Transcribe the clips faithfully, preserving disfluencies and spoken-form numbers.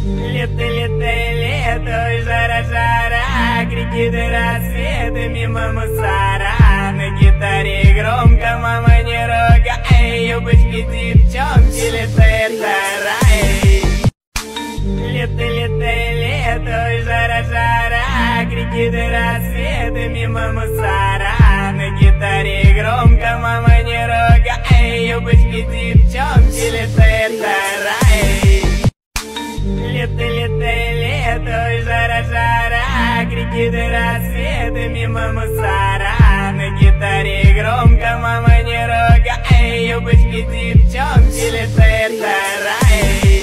Лето, лето, лето, и жара, жара, крики до рассвета мимо мусора. На гитаре громко, мама, не ругай, юбочки, девчонки, лето, это рай. Лето, лето, лето, и жара, жара, крики до рассвета мимо мусора. На гитаре громко, мама, не ругай, юбочки, девчонки, лето, это рай. Лето, лето, лето, и жара, жара, крики до рассвета мимо мусора. На гитаре громко, мама, не ругай, юбочки, девчонки, лето, это рай.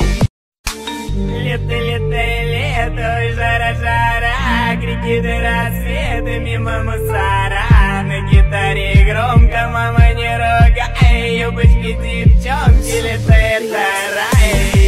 Лето, лето, лето, и жара, жара, крики до рассвета мимо мусора. На гитаре громко, мама, не ругай, юбочки, девчонки, лето, это рай.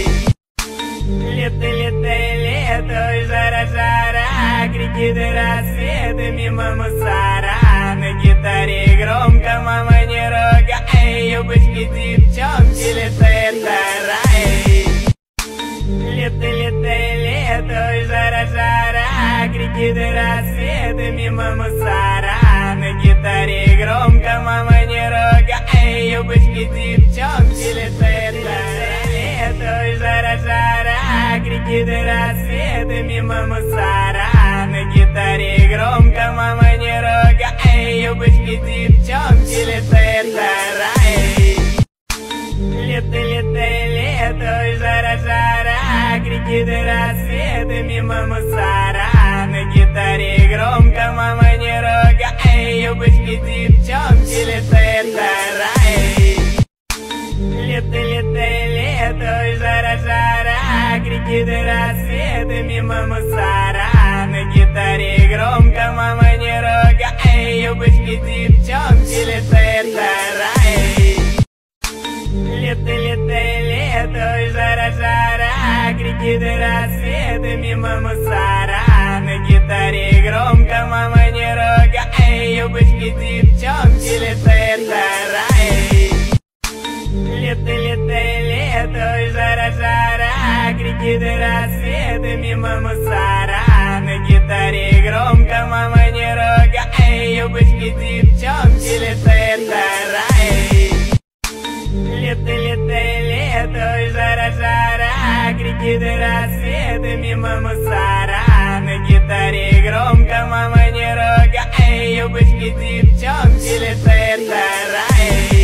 Лето, лето, лето, и жара, жара, крики до рассвета мимо мусора. На гитаре громко, мама, не ругай, юбочки, девчонки, лето, это рай. Лето, лето, лето, и жара, жара, крики до рассвета мимо мусора. На гитаре громко, мама, не ругай, юбочки, девчонки, лето, это лето, и жара, жара, крики до рассвета мимо мусора. На гитаре громко, мама, не ругай, юбочки, девчонки, лето, это рай. Лето, лето, лето, и жара, жара, крики до рассвета мимо мусора. На гитаре громко, мама, не ругай, юбочки, девчонки, лето, это рай. Лето, лето, лето, и жара, жара, крики до рассвета мимо мусора. На гитаре громко, мама, не ругай, юбочки, девчонки, лето, это рай. Лето, лето, лето, и жара, жара, крики до рассвета мимо мусора. На гитаре громко, мама, не ругай, юбочки, девчонки, лето, это рай. Лето, лето, лето, и жара, жара, крики до рассвета мимо мусора. На гитаре громко, мама, не ругай, юбочки, девчонки, лето, это рай. Лето, лето, лето, и жара, жара, крики до рассвета мимо мусора. На гитаре громко, мама, не ругай, юбочки, девчонки, лето, это рай.